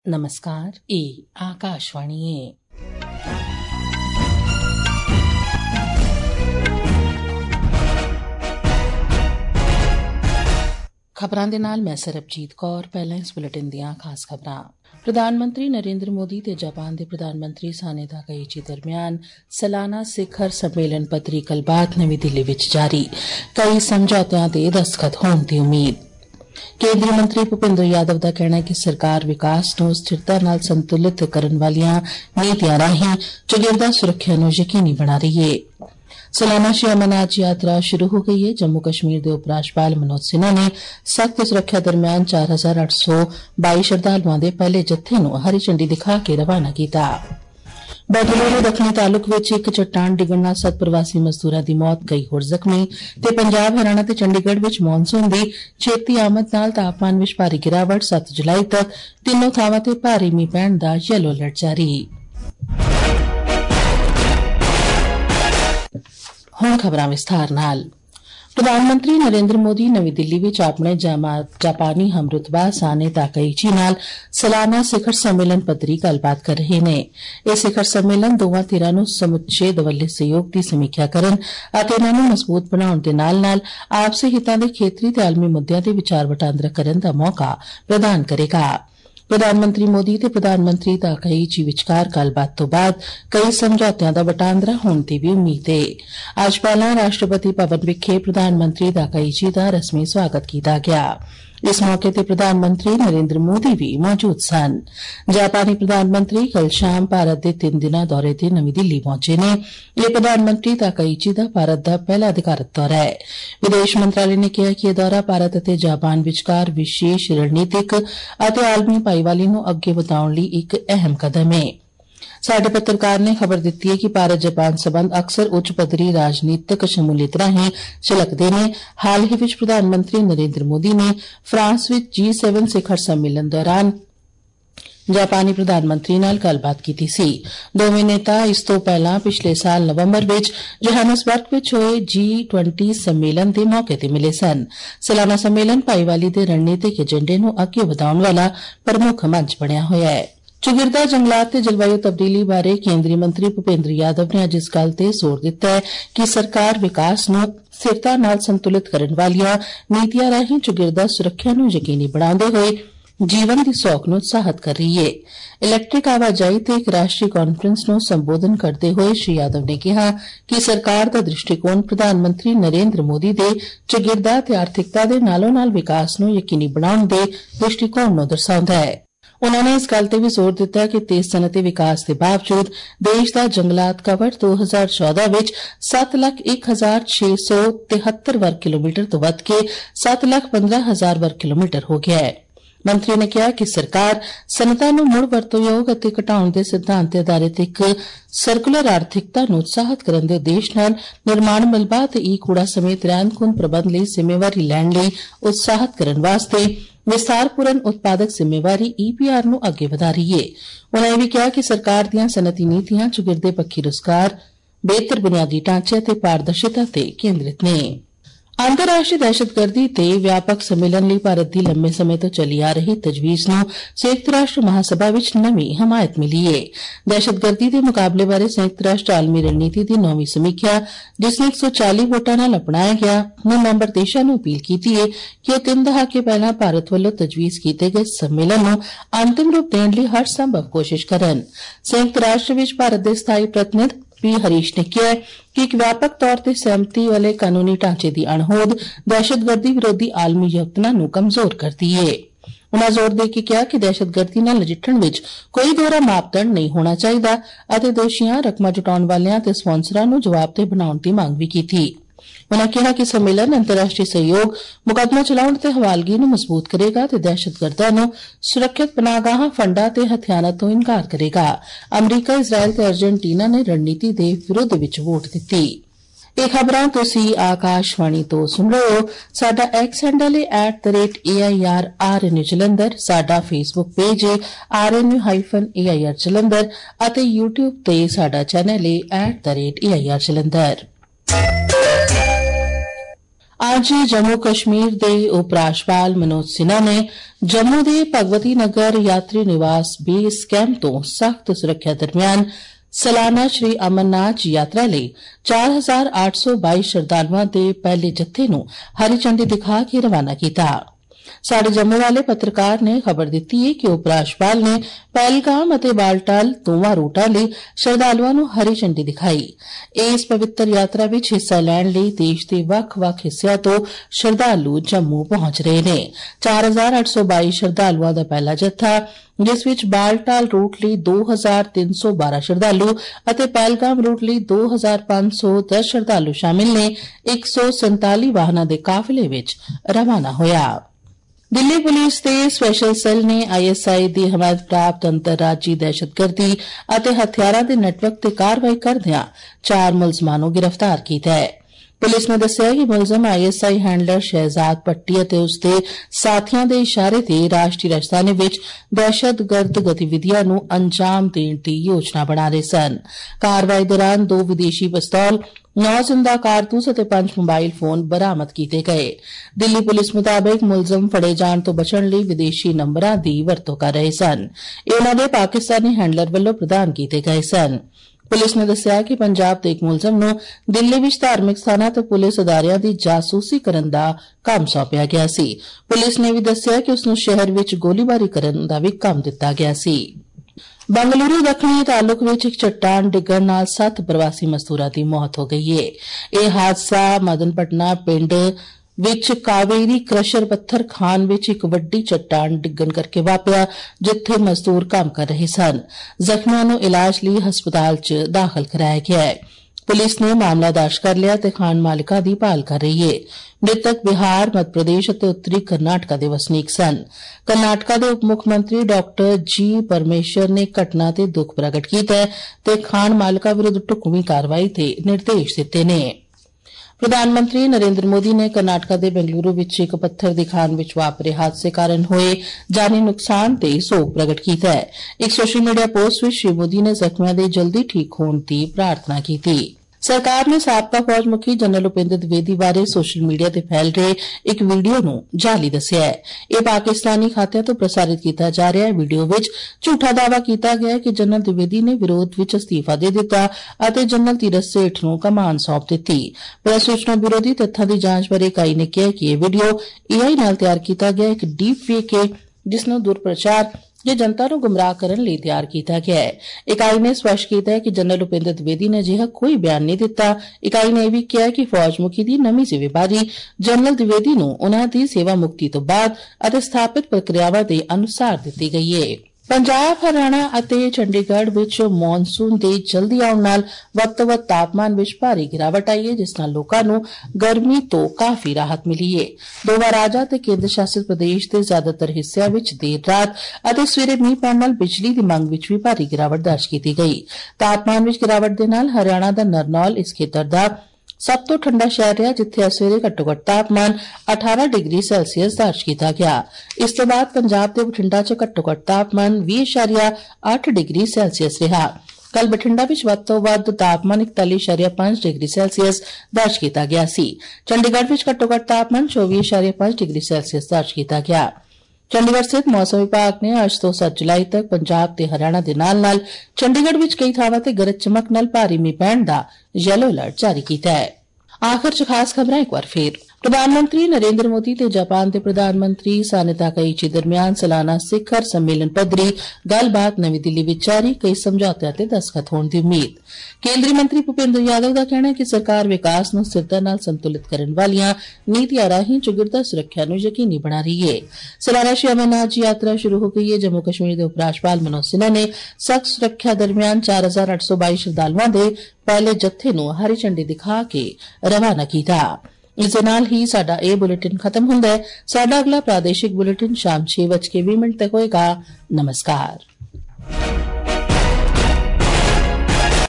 नमस्कार, ये आकाशवाणी है। खबरां दे नाल मैं सरबजीत कौर। पहले इस बुलेटिन दियां खास खबरां। प्रधानमंत्री नरेंद्र मोदी ते जापान दे प्रधानमंत्री साने ताकाइची दरम्यान सालाना सिखर सम्मेलन पद्धरी गलबात नमीं दिल्ली विच जारी। कई समझौतियां ते दस्तखत होण दी उम्मीद। केंद्रीय मंत्री भूपेंद्र यादव का कहना है कि सरकार विकास नूं स्थिरता नाल संतुलित करन वालियां नीतियां राहीं चौगिरदा सुरक्षा नूं यकीनी बना रही है। सालाना श्री अमरनाथ यात्रा शुरू हो गई है। जम्मू कश्मीर दे उपराज्यपाल मनोज सिन्हा ने सख्त सुरक्षा दरम्यान 4822 श्रद्धालुआं दे पहले जत्थे नूं हरी झंडी दिखा के रवाना कीता। बेंगलुरु दक्षिणी तालुक विच एक चट्टान डिगण नाल 7 प्रवासी मजदूरां दी मौत, कई होर जख्मी ते पंजाब, हरियाणा ते चंडीगढ़ विच मॉनसून दी छेती आमद नाल तापमान विच भारी गिरावट। 7 जुलाई तक तीनों थावां ते भारी मींह पैण दा येलो अलर्ट जारी। हुण खबरां विस्तार नाल। प्रधानमंत्री नरेंद्र मोदी नवीं दिल्ली विच अपने जापानी हमरुतबा साने ताकाइची नाल सालाना सिखर सम्मेलन पद्धरी गलबात कर रहे ने। यह सिखर सम्मेलन दोवां धिरां नूं समुचे दवल्ले सहयोग दी समीक्षा करन अते इन्हां नूं मजबूत बनाउण दे नाल-नाल आपसी हितां दे खेतरी ते आलमी मुद्दिआं ते विचार वटांदरा करन दा मौका प्रदान करेगा। प्रधानमंत्री मोदी ते प्रधानमंत्री ताकाइची विचकार गलबात तो बाद कई समझौतियां दा वटांदरा होने दी भी उम्मीद है। अज्ज पहला राष्ट्रपति भवन विखे प्रधानमंत्री ताकाइची दा रस्मी स्वागत किया गया। इस मौके ते प्रधानमंत्री नरेंद्र मोदी भी मौजूद सन। जापानी प्रधानमंत्री कल शाम भारत दे 3 दिना दौरे ते नवीं दिल्ली पहुंचे ने। यह प्रधानमंत्री ताकाइची दा भारत दा पहला अधिकारत दौरा है। विदेश मंत्रालय ने कहा कि यह दौरा भारत अते जापान विचकार विशेष रणनीतिक अते आलमी भाईवाली नूं अग्गे वधाउण लई एक अहम कदम है। साडे पत्रकार ने खबर दित्ती है कि भारत जापान संबंध अक्सर उच्च पद्धरी राजनीतिक शमूलियत राहीं झलकदे ने। हाल ही विच प्रधानमंत्री नरेंद्र मोदी ने फ्रांस विच G7 शिखर सम्मेलन दौरान जापानी प्रधानमंत्री नाल गलबात कीती सी। दोवें नेता इस तो पहला पिछले साल नवंबर विच जोहानिसबर्ग विच होए G20 सम्मेलन दे मौके ते मिले सन। सालाना सम्मेलन भाईवाली दे रणनीतिक एजेंडे नूं अग्गे वधाउण वाला प्रमुख मंच बनिया होया है। चौगिरदा जंगलात ते जलवायु तब्दीली बारे केंद्रीय मंत्री भूपेंद्र यादव ने अज्ज इस गल ते जोर दिता है कि सरकार विकास नूं स्थिरता नाल संतुलित करन वालियां नीतियां राहीं चौगिरदा सुरक्षा नूं यकीनी बनाउंदे होए जीवन दी सौख नूं उत्साहित कर रही है। इलैक्ट्रिक आवाजाई ते एक राष्ट्रीय कांफ्रेंस नूं संबोधन करदे होए श्री यादव ने कहा कि सरकार दा दृष्टिकोण प्रधानमंत्री नरेंद्र मोदी दे चौगिरदा ते आर्थिकता दे नालों नाल विकास नूं यकीनी बनाउण दे दृष्टिकोण नूं दर्शाउंदा है। उन्होंने इस गल ते भी जोर दिता कि तेज सनअती विकास के बावजूद देश का जंगलात कवर 2014 विच 7,01,673 वर्ग किलोमीटर तो वध के 7,15,000 वर्ग किलोमीटर हो गया है। मंत्री ने कहा कि सरकार सनअतां नूं मुड़ वरतोयोग अते घटाउण दे सिद्धांत ते आधारित एक सर्कुलर आर्थिकता नूं उत्साहित करन दे उद्देश नाल निर्माण मलबा ते ई कूड़ा समेत रहंद-खुंद प्रबंध लई जिम्मेवारी लैण लई उत्साहित करन वास्ते विस्तारपूर्ण उत्पादक जिम्मेवारी EPR नूं अग्गे वधा रही है। उन्होंने भी कहा कि सरकार दीआं सनअती नीतियां चौगिरदे पक्खी रोजगार, बेहतर बुनियादी ढांचे ते पारदर्शिता ते केंद्रित ने। अंतर्राष्ट्रीय दहशतगर्दी ते व्यापक सम्मेलन लई भारत दी लंबे समय तो चली आ रही तजवीज नूं संयुक्त राष्ट्र महासभा विच नवीं हमायत मिली है। दहशतगर्दी दे मुकाबले बारे संयुक्त राष्ट्र आलमी रणनीति दी 9वीं समीक्षा, जिसने 140 वोटां नाल अपनाया गया, ने मैंबर देशां नूं अपील कीती है कि ओह 3 दहाके पहलां भारत वल्लों तजवीज कीते गए सम्मेलन नूं अंतिम रूप देण लई हर संभव कोशिश करन। संयुक्त राष्ट्र विच भारत दे स्थाई प्रतिनिधि पी हरीश ने कहा कि एक व्यापक तौर ते सहमति वाले कानूनी ढांचे दी अणहोद दहशतगर्दी विरोधी आलमी यत्नां नूं कमजोर करती है। उन्होंने जोर दे के कहा कि दहशतगर्दी नाल नजिठण विच कोई दोहरा मापदंड नहीं होना चाहिए अते दोषियां, रकमा जुटाउण वालियां ते स्पॉन्सरां नूं जवाबदेह बनाउण दी मांग भी कीती। उन्होंने कहा कि सम्मेलन अंतर्राष्ट्रीय सहयोग, मुकदमा चलाउण ते हवालगी नूं मजबूत करेगा ते दहशतगर्दां नूं सुरक्षित पनाहगाहां, फंडां ते हथियारां तो इनकार करेगा। अमरीका, इजराइल ते अर्जेंटीना ने रणनीति दे विरोध विच वोट दित्ती। ਇਹ खबरां तुसीं आकाशवाणी तो सुन रहे हो। साडा एक्स हैंडल है @AIRRNU जलंधर, साडा फेसबुक पेज है RNU-AIR जलंधर अते यूट्यूब ते साडा चैनल है @AIR जलंधर। ਅੱਜ ਜੰਮੂ ਕਸ਼ਮੀਰ ਦੇ ਉਪ ਰਾਜਪਾਲ ਮਨੋਜ ਸਿਨਹਾ ਨੇ ਜੰਮੂ ਦੇ ਭਗਵਤੀ ਨਗਰ ਯਾਤਰੀ ਨਿਵਾਸ ਬੇਸ ਕੈਂਪ ਤੋਂ ਸਖਤ ਸੁਰੱਖਿਆ ਦਰਮਿਆਨ ਸਾਲਾਨਾ ਸ਼੍ਰੀ ਅਮਰਨਾਥ ਯਾਤਰਾ ਲਈ 4822 ਸ਼ਰਧਾਲੂਆਂ ਦੇ ਪਹਿਲੇ ਜੱਥੇ ਨੂੰ ਹਰੀ ਝੰਡੀ ਦਿਖਾ ਕੇ ਰਵਾਨਾ ਕੀਤਾ। ਸਾਡੇ ਜੰਮੂ ਵਾਲੇ ਪੱਤਰਕਾਰ ਨੇ ਖਬਰ ਦਿੱਤੀ ਹੈ ਕਿ ਉਪ ਰਾਜਪਾਲ ਨੇ ਪਹਿਲਗਾਮ ਅਤੇ ਬਾਲਟਾਲ ਦੋਵਾਂ ਰੂਟਾਂ ਲਈ ਸ਼ਰਧਾਲੂਆਂ ਨੂੰ ਹਰੀ ਝੰਡੀ ਦਿਖਾਈ। ਇਸ ਪਵਿੱਤਰ ਯਾਤਰਾ ਵਿੱਚ ਹਿੱਸਾ ਲੈਣ ਲਈ ਦੇਸ਼ ਦੇ ਵੱਖ-ਵੱਖ ਹਿੱਸਿਆਂ ਤੋਂ ਸ਼ਰਧਾਲੂ ਜੰਮੂ ਪਹੁੰਚ ਰਹੇ ਨੇ। 4822 ਸ਼ਰਧਾਲੂਆਂ ਦਾ ਪਹਿਲਾ ਜੱਥਾ, ਜਿਸ ਵਿੱਚ ਬਾਲਟਾਲ ਰੂਟ ਲਈ 2312 ਸ਼ਰਧਾਲੂ ਅਤੇ ਪਹਿਲਗਾਮ ਰੂਟ ਲਈ 2510 ਸ਼ਰਧਾਲੂ ਸ਼ਾਮਿਲ ਨੇ, 147 ਵਾਹਨਾਂ ਦੇ ਕਾਫਲੇ ਵਿੱਚ ਰਵਾਨਾ ਹੋਇਆ। ਦਿੱਲੀ ਪੁਲਿਸ ਦੇ ਸਪੈਸ਼ਲ ਸੈੱਲ ਨੇ ਆਈਐਸਆਈ ਦੀ ਹਮਾਇਤ ਪ੍ਰਾਪਤ ਅੰਤਰਰਾਜੀ ਦਹਿਸ਼ਤਗਰਦੀ ਅਤੇ ਹਥਿਆਰਾਂ ਦੇ ਨੈਟਵਰਕ ਤੇ ਕਾਰਵਾਈ ਕਰਦਿਆਂ 4 ਮੁਲਜ਼ਮਾਂ ਨੂੰ ਗ੍ਰਿਫਤਾਰ ਕੀਤਾ ਹੈ। ਪੁਲਿਸ ਨੇ ਦੱਸਿਆ ਕਿ ਮੁਲਜ਼ਮ ਆਈਐਸਆਈ ਹੈਂਡਲਰ ਸ਼ਹਿਜ਼ਾਦ ਪੱਟੀ ਅਤੇ ਉਸ ਦੇ ਸਾਥੀਆਂ ਦੇ ਇਸ਼ਾਰੇ ਤੇ ਰਾਸ਼ਟਰੀ ਰਾਜਧਾਨੀ ਵਿੱਚ ਦਹਿਸ਼ਤਗਰਦ ਗਤੀਵਿਧੀਆਂ ਨੂੰ ਅੰਜਾਮ ਦੇਣ ਦੀ ਯੋਜਨਾ ਬਣਾ ਰਹੇ ਸਨ। ਕਾਰਵਾਈ ਦੌਰਾਨ 2 ਵਿਦੇਸ਼ੀ ਪਿਸਤੌਲ, 9 ਜ਼ਿੰਦਾ ਕਾਰਤੂਸ ਅਤੇ 5 ਮੋਬਾਈਲ ਫੋਨ ਬਰਾਮਦ ਕੀਤੇ ਗਏ। ਦਿੱਲੀ ਪੁਲਿਸ ਮੁਤਾਬਕ ਮੁਲਜ਼ਮ ਫੜੇ ਜਾਣ ਤੋਂ ਬਚਣ ਲਈ ਵਿਦੇਸ਼ੀ ਨੰਬਰਾਂ ਦੀ ਵਰਤੋਂ ਕਰ ਰਹੇ ਸਨ। ਇਹ ਉਨ੍ਹਾਂ ਦੇ ਪਾਕਿਸਤਾਨੀ ਹੈਂਡਲਰ ਵੱਲੋਂ ਪ੍ਰਦਾਨ ਕੀਤੇ ਗਏ ਸਨ। ਪੁਲਿਸ ਨੇ ਦੱਸਿਆ ਕਿ ਪੰਜਾਬ ਦੇ ਇੱਕ ਮੁਲਜ਼ਮ ਨੂੰ ਦਿੱਲੀ ਵਿੱਚ ਧਾਰਮਿਕ ਸਥਾਨਾਂ ਤੇ ਪੁਲਿਸ ਅਦਾਰਿਆਂ ਦੀ ਜਾਸੂਸੀ ਕਰਨ ਦਾ ਕੰਮ ਸੌਂਪਿਆ ਗਿਆ ਸੀ। ਪੁਲਿਸ ਨੇ ਵੀ ਦੱਸਿਆ ਕਿ ਉਸ ਨੂੰ ਸ਼ਹਿਰ ਵਿੱਚ ਗੋਲੀਬਾਰੀ ਕਰਨ ਦਾ ਵੀ ਕੰਮ ਦਿੱਤਾ ਗਿਆ ਸੀ। ਬੰਗਲੁਰੂ ਦੱਖਣੀ ਤਾਲੁਕ ਵਿੱਚ ਇੱਕ ਚੱਟਾਨ ਡਿੱਗਣ ਨਾਲ 7 ਪ੍ਰਵਾਸੀ ਮਜ਼ਦੂਰਾਂ ਦੀ ਮੌਤ ਹੋ ਗਈ ਹੈ। ਇਹ ਹਾਦਸਾ ਮਦਨਪਟਨਾ ਪਿੰਡ ਵਿੱਚ ਕਾਵੇਰੀ ਕ੍ਰਸ਼ਰ ਪੱਥਰ ਖਾਨ ਵਿੱਚ ਇੱਕ ਵੱਡੀ ਚੱਟਾਨ ਡਿੱਗਣ ਕਰਕੇ ਵਾਪਰਿਆ, ਜਿੱਥੇ ਮਜ਼ਦੂਰ ਕੰਮ ਕਰ ਰਹੇ ਸਨ। ਜ਼ਖਮੀਆਂ ਨੂੰ ਇਲਾਜ ਲਈ ਹਸਪਤਾਲ 'ਚ ਦਾਖਲ ਕਰਾਇਆ ਗਿਆ ਹੈ। ਪੁਲਿਸ ਨੇ ਮਾਮਲਾ ਦਰਜ ਕਰ ਲਿਆ ਤੇ ਖਾਨ ਮਾਲਕਾਂ ਦੀ ਭਾਲ ਕਰ ਰਹੀ ਹੈ। ਮ੍ਰਿਤਕ ਬਿਹਾਰ, ਮੱਧ ਪ੍ਰਦੇਸ਼ ਅਤੇ ਉੱਤਰੀ ਕਰਨਾਟਕਾ ਦੇ ਵਸਨੀਕ ਸਨ। ਕਰਨਾਟਕਾ ਦੇ ਉਪ ਮੁੱਖ ਮੰਤਰੀ ਡਾਕਟਰ ਜੀ ਪਰਮੇਸ਼ਰ ਨੇ ਘਟਨਾ ਤੇ ਦੁੱਖ ਪ੍ਰਗਟ ਕੀਤਾ ਤੇ ਖਾਨ ਮਾਲਕਾਂ ਵਿਰੁੱਧ ਢੁਕਵੀਂ ਕਾਰਵਾਈ ਦੇ ਨਿਰਦੇਸ਼ ਦਿੱਤੇ ਨੇ। ਪ੍ਰਧਾਨ ਮੰਤਰੀ ਨਰਿੰਦਰ ਮੋਦੀ ਨੇ ਕਰਨਾਟਕਾ ਦੇ ਬੰਗਲੁਰੂ ਵਿੱਚ ਇੱਕ ਪੱਥਰ ਦੀ ਖਾਨ ਵਿੱਚ ਵਾਪਰੇ ਹਾਦਸੇ ਕਾਰਨ ਹੋਏ ਜਾਨੀ ਨੁਕਸਾਨ ਤੇ ਸੋਗ ਪ੍ਰਗਟ ਕੀਤਾ ਹੈ। ਇੱਕ ਸੋਸ਼ਲ ਮੀਡੀਆ ਪੋਸਟ ਵਿੱਚ ਸ਼੍ਰੀ ਮੋਦੀ ਨੇ ਜ਼ਖਮੀਆਂ ਦੇ ਜਲਦੀ ਠੀਕ ਹੋਣ ਦੀ ਪ੍ਰਾਰਥਨਾ ਕੀਤੀ। ਸਰਕਾਰ ਨੇ ਸਾਬਕਾ ਫੌਜ ਮੁਖੀ ਜਨਰਲ ਉਪਿੰਦਰ ਦਵਿਵੇਦੀ ਬਾਰੇ ਸੋਸ਼ਲ ਮੀਡੀਆ ਤੇ ਫੈਲ ਰਹੇ ਇੱਕ ਵੀਡੀਓ ਨੂੰ ਜਾਅਲੀ ਦੱਸਿਆ ਹੈ। ਇਹ ਪਾਕਿਸਤਾਨੀ ਖਾਤਿਆਂ ਤੋਂ ਪ੍ਰਸਾਰਿਤ ਕੀਤਾ ਜਾ ਰਿਹਾ ਹੈ। ਵੀਡੀਓ ਵਿੱਚ ਝੂਠਾ ਦਾਅਵਾ ਕੀਤਾ ਗਿਆ ਹੈ ਕਿ ਜਨਰਲ ਦਵਿਵੇਦੀ ਨੇ ਵਿਰੋਧ ਵਿੱਚ ਅਸਤੀਫਾ ਦੇ ਦਿੱਤਾ ਅਤੇ ਜਨਰਲ ਧੀਰਜ ਸੇਠ ਨੂੰ ਕਮਾਨ ਸੌਂਪ ਦਿੱਤੀ। ਪ੍ਰੈਸ ਸੂਚਨਾ ਬਿਊਰੋ ਦੀ ਤੱਥਾਂ ਦੀ ਜਾਂਚ ਬਾਰੇ ਇਕਾਈ ਨੇ ਕਿਹਾ ਕਿ ਇਹ ਵੀਡੀਓ ਏਆਈ ਨਾਲ ਤਿਆਰ ਕੀਤਾ ਗਿਆ ਇੱਕ ਡੀਪ ਫੇਕ ਹੈ, ਜਿਸ ਨੂੰ ਦੁਰਪ੍ਰਚਾਰ ਜੇ ਜਨਤਾ ਨੂੰ ਗੁੰਮਰਾਹ ਕਰਨ ਲਈ ਤਿਆਰ ਕੀਤਾ ਗਿਆ ਹੈ। ਇਕਾਈ ਨੇ ਸਪਸ਼ਟ ਕੀਤਾ ਹੈ ਕਿ ਜਨਰਲ ਉਪਿੰਦਰ ਦਵਿਵੇਦੀ ਨੇ ਅਜਿਹਾ ਕੋਈ ਬਿਆਨ ਨਹੀਂ ਦਿੱਤਾ। ਇਕਾਈ ਨੇ ਇਹ ਵੀ ਕਿਹਾ ਕਿ ਫੌਜ ਮੁਖੀ ਦੀ ਨਵੀਂ ਜ਼ਿੰਮੇਵਾਰੀ ਜਨਰਲ ਦਵਿਵੇਦੀ ਨੂੰ ਉਨ੍ਹਾਂ ਦੀ ਸੇਵਾ ਮੁਕਤੀ ਤੋਂ ਬਾਅਦ ਅਤੇ ਸਥਾਪਿਤ ਪ੍ਰਕਿਰਿਆਵਾਂ ਦੇ ਅਨੁਸਾਰ ਦਿੱਤੀ ਗਈ ਹੈ। ਪੰਜਾਬ, ਹਰਿਆਣਾ ਅਤੇ ਚੰਡੀਗੜ੍ਹ ਵਿੱਚ ਮੌਨਸੂਨ ਦੇ ਜਲਦੀ ਆਉਣ ਨਾਲ ਵੱਧ ਤੋਂ ਵੱਧ ਤਾਪਮਾਨ ਵਿੱਚ ਭਾਰੀ ਗਿਰਾਵਟ ਆਈ ਹੈ, ਜਿਸ ਨਾਲ ਲੋਕਾਂ ਨੂੰ ਗਰਮੀ ਤੋਂ ਕਾਫੀ ਰਾਹਤ ਮਿਲੀ ਹੈ। ਦੋਵਾਂ ਰਾਜਾਂ ਤੇ ਕੇਂਦਰ ਸ਼ਾਸਿਤ ਪ੍ਰਦੇਸ਼ ਦੇ ਜ਼ਿਆਦਾਤਰ ਹਿੱਸਿਆਂ ਵਿੱਚ ਦੇਰ ਰਾਤ ਅਤੇ ਸਵੇਰੇ ਮੀਂਹ ਪੈਣ ਨਾਲ ਬਿਜਲੀ ਦੀ ਮੰਗ ਵਿੱਚ ਵੀ ਭਾਰੀ ਗਿਰਾਵਟ ਦਰਜ ਕੀਤੀ ਗਈ। ਤਾਪਮਾਨ ਵਿੱਚ ਗਿਰਾਵਟ ਦੇ ਨਾਲ ਹਰਿਆਣਾ ਦਾ ਨਰਨੌਲ ਇਸ ਖੇਤਰ ਦਾ ਸਭ ਤੋਂ ਠੰਡਾ ਸ਼ਹਿਰ ਰਿਹਾ, ਜਿੱਥੇ ਅੱਜ ਸਵੇਰੇ ਘੱਟੋ-ਘੱਟ ਤਾਪਮਾਨ 18 ਡਿਗਰੀ ਸੈਲਸੀਅਸ ਦਰਜ ਕੀਤਾ ਗਿਆ। ਇਸ ਤੋਂ ਬਾਅਦ ਪੰਜਾਬ ਦੇ ਬਠਿੰਡਾ 'ਚ ਘੱਟੋ-ਘੱਟ ਤਾਪਮਾਨ 20.8 ਡਿਗਰੀ ਸੈਲਸੀਅਸ ਰਿਹਾ। ਕੱਲ ਬਠਿੰਡਾ ਵਿੱਚ ਵੱਧ ਤੋਂ ਵੱਧ ਤਾਪਮਾਨ 41.5 ਡਿਗਰੀ ਸੈਲਸੀਅਸ ਦਰਜ ਕੀਤਾ ਗਿਆ ਸੀ। ਚੰਡੀਗੜ੍ਹ ਵਿੱਚ ਘੱਟੋ-ਘੱਟ ਤਾਪਮਾਨ 24.5 ਡਿਗਰੀ ਸੈਲਸੀਅਸ ਦਰਜ ਕੀਤਾ ਗਿਆ। ਚੰਡੀਗੜ੍ਹ ਸਥਿਤ ਮੌਸਮ ਵਿਭਾਗ ਨੇ ਅੱਜ ਤੋਂ 7 ਜੁਲਾਈ ਤੱਕ ਪੰਜਾਬ ਤੇ ਹਰਿਆਣਾ ਦੇ ਨਾਲ-ਨਾਲ ਚੰਡੀਗੜ੍ਹ ਵਿੱਚ ਕਈ ਥਾਵਾਂ ਤੇ ਗਰਜ ਚਮਕ ਨਾਲ ਭਾਰੀ ਮੀਂਹ ਪੈਣ ਦਾ ਯੈਲੋ ਅਲਰਟ ਜਾਰੀ ਕੀਤਾ ਹੈ। ਆਖਰ 'ਚ ਖਾਸ ਖਬਰਾਂ ਇੱਕ ਵਾਰ ਫੇਰ। ਪ੍ਰਧਾਨ ਮੰਤਰੀ ਨਰਿੰਦਰ ਮੋਦੀ ਤੇ ਜਾਪਾਨ ਦੇ ਪ੍ਰਧਾਨ ਮੰਤਰੀ ਸਾਨੇ ਤਾਕਾਈਚੀ ਦਰਮਿਆਨ ਸਾਲਾਨਾ ਸਿਖਰ ਸੰਮੇਲਨ ਪੱਧਰੀ ਗੱਲਬਾਤ ਨਵੀਂ ਦਿੱਲੀ ਵਿੱਚ ਜਾਰੀ, ਕਈ ਸਮਝੌਤਿਆਂ ਤੇ ਦਸਤਖਤ ਹੋਣ ਦੀ ਉਮੀਦ। ਕੇਂਦਰੀ ਮੰਤਰੀ ਭੁਪਿੰਦਰ ਯਾਦਵ ਦਾ ਕਹਿਣਾ ਹੈ ਕਿ ਸਰਕਾਰ ਵਿਕਾਸ ਨੂੰ ਸਥਿਰਤਾ ਨਾਲ ਸੰਤੁਲਿਤ ਕਰਨ ਵਾਲੀਆਂ ਨੀਤੀਆਂ ਰਾਹੀਂ ਚੌਗਿਰਦਾ ਸੁਰੱਖਿਆ ਨੂੰ ਯਕੀਨੀ ਬਣਾ ਰਹੀ ਹੈ। ਸਾਲਾਨਾ ਸ਼੍ਰੀ ਅਮਰਨਾਥ ਯਾਤਰਾ ਸ਼ੁਰੂ ਹੋ ਗਈ ਹੈ। ਜੰਮੂ ਕਸ਼ਮੀਰ ਦੇ ਉਪ ਰਾਜਪਾਲ ਮਨੋਜ ਸਿਨਹਾ ਨੇ ਸਖਤ ਸੁਰੱਖਿਆ ਦਰਮਿਆਨ 4822 ਸ਼ਰਧਾਲੂਆਂ ਦੇ ਪਹਿਲੇ ਜੱਥੇ ਨੂੰ ਹਰੀ ਝੰਡੀ ਦਿਖਾ ਕੇ ਰਵਾਨਾ ਕੀਤਾ। ਇਸ ਦੇ ਨਾਲ ਹੀ ਸਾਡਾ ਇਹ ਬੁਲੇਟਿਨ ਖਤਮ ਹੁੰਦਾ ਹੈ। ਸਾਡਾ ਅਗਲਾ ਪ੍ਰਾਦੇਸ਼ਿਕ ਬੁਲੇਟਿਨ ਸ਼ਾਮ 6:20 ਤੱਕ ਹੋਏਗਾ। ਨਮਸਕਾਰ।